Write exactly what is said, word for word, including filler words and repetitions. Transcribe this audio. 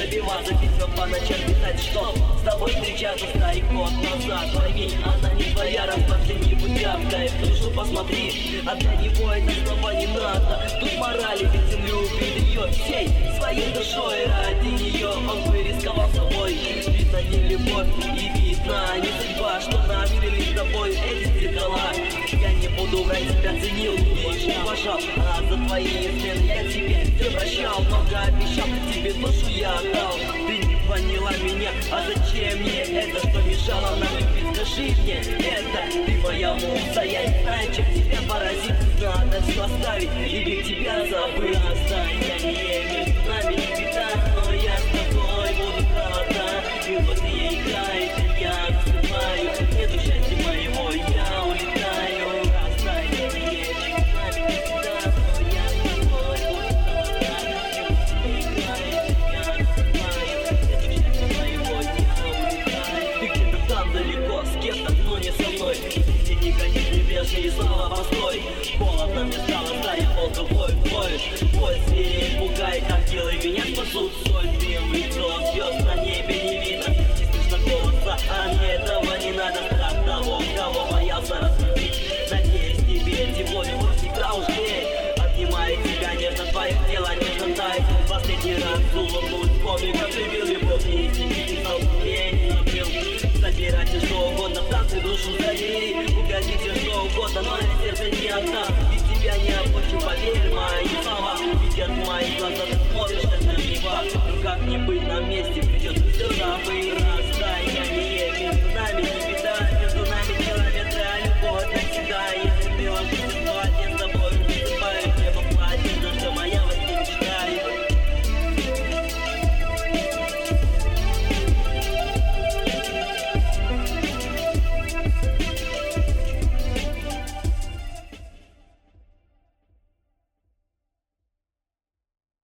добиваться письма по ночам писать, что с тобой встречаться старый год назад. Пойми, она не твоя, раз по всем путям. Дай в душу посмотри, а для него это снова не надо. Тут морали, ведь он любит ее всей своей душой. Ради нее он бы рисковал собой. Видно не любовь и видно не судьба, что нас вели с тобой эти зеркала. Я не буду врать, тебя ценил, лишь уважал, а за твои измены я тебе все прощал. Много обещал, тебе душу я отдал. Ты не поняла меня, а зачем мне это, что мешало нам любить? Скажи мне это, ты моя муза, я не знаю, чем тебя поразить. Надо все оставить или тебя забыть. Расстояние между нами не беда, но я с тобой буду холода. И вот я играю, я засыпаю, нету счастья моего, я улетаю. Расстояние между нами не беда, но я с тобой буду холода. И вот я играю, я засыпаю, нету счастья моего, я улетаю. Ты где-то там далеко, с кем-то, но не со мной. Ты не гони, не бежи и снова постой. Холодно мне стало, стая полковой бой. Твой зверь пугай, ангелы меня спасут. Сотним лицо звезд на небе не видно. Не слышно голоса, а мне этого не надо. Страх того, кого боялся разбудить. Надеюсь, тебе тепло, любовь всегда уж греет. Обнимает тебя нежно, твое тело нежно тает. Последний раз улыбнусь, помни, как любил любовь. И тебе не стал, я не забыл. Забирайте что угодно, в танце душу забери. Угодите что угодно, но я сердце не отдам. И тебя не опущу, поверь, мои слова. Ведь от моих глаз ты смотришь, это не факт. Ну как не быть